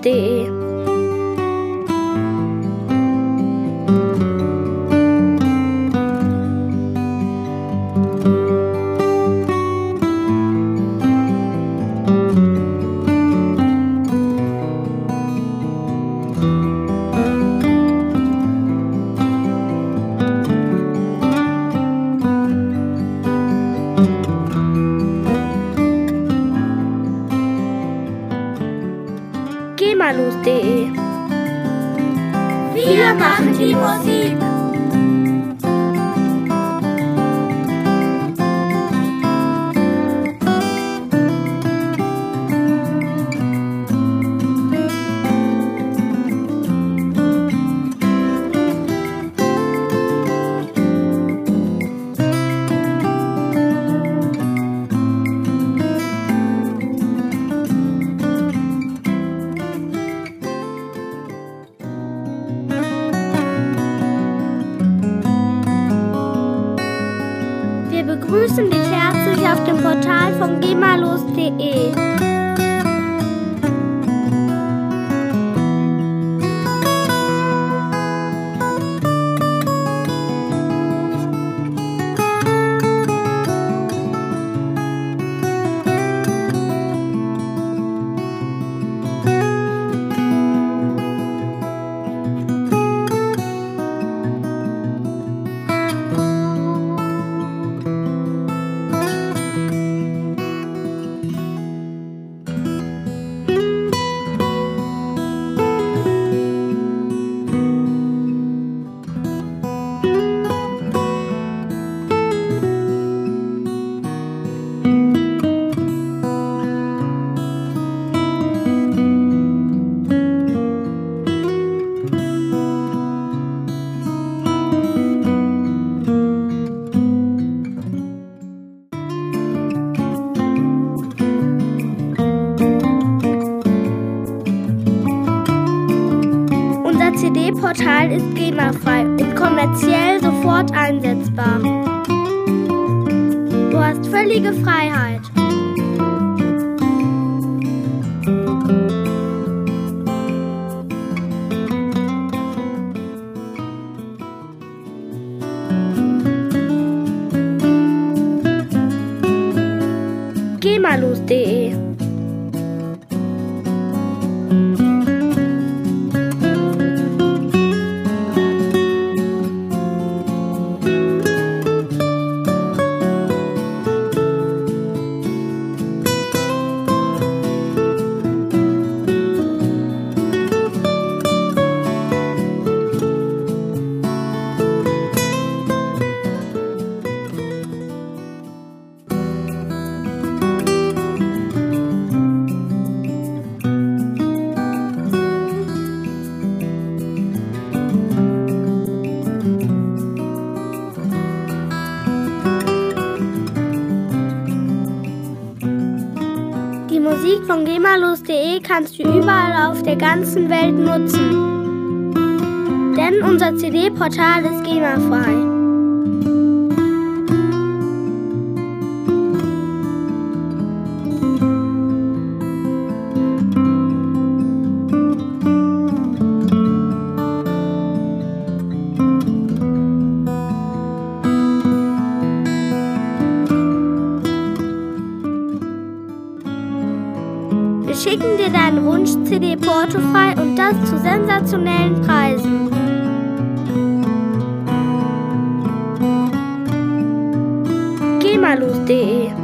gemalus.de gemalus.de. Wir machen die Musik. Wir begrüßen dich herzlich auf dem Portal von gemalus.de. Unser CD-Portal ist GEMA-frei und kommerziell sofort einsetzbar. Du hast völlige Freiheit. gemalus.de. Die Musik von gemalus.de kannst du überall auf der ganzen Welt nutzen, denn unser CD-Portal ist GEMA-frei. Wir schicken dir deinen Wunsch-CD portofrei und das zu sensationellen Preisen. gemalus.de